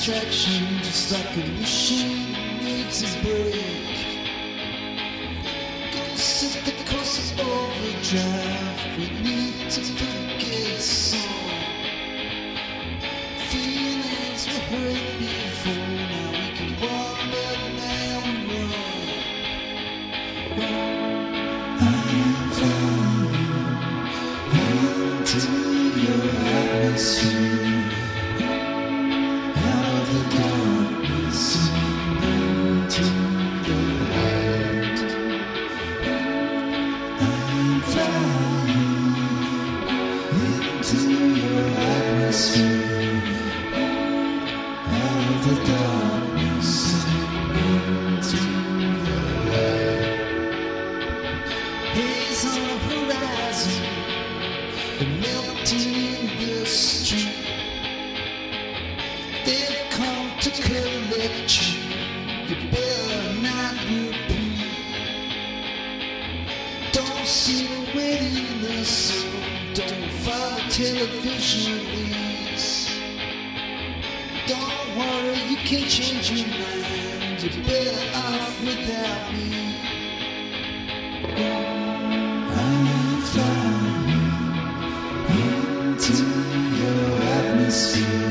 distraction, just like a machine needs a break. Go set the course of overdrive. We need to forget some feelings we hurt before. Now we can walk, but now we run. I am flying into your atmosphere. They've come to collect you. You better not repeat. Don't see the waitiness. Don't follow television leads. Don't worry, you can't change your mind. You're better off without me. I'm flying into your atmosphere.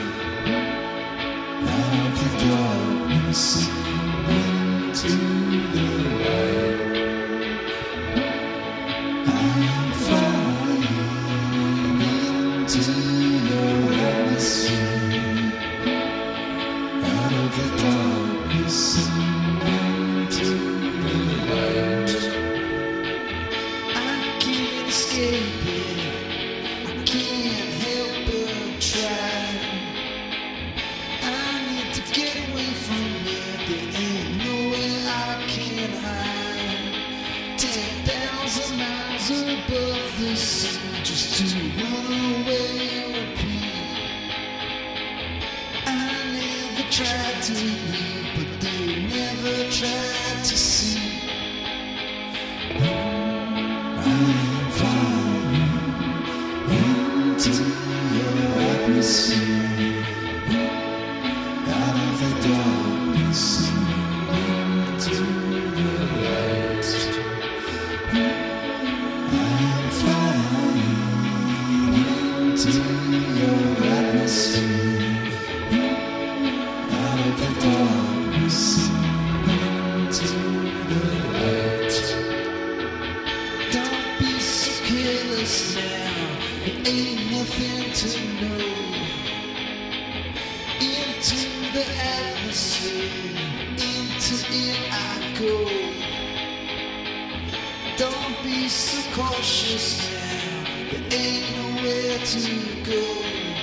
Darkness into the light. I'm flying into your atmosphere. Out of the darkness into the light. I can't escape it. I can't help but try. Above the sea, just to run away and repeat. I never tried to leave, but they never tried to see. I'm flying into your atmosphere. Out of the darkness into the light. I'm flying into your atmosphere. Out of the darkness into the light. Don't be so careless now. There ain't nothing to know. Into the atmosphere, into it I go. Don't be so cautious now. There ain't nowhere to go.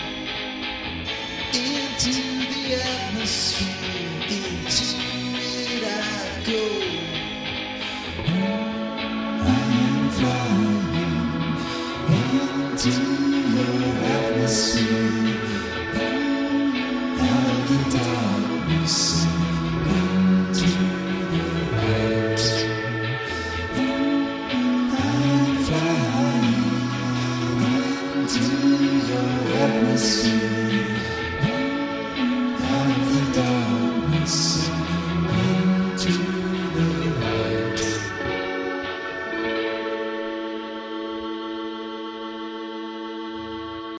Into the atmosphere, into it I go. I'm flying into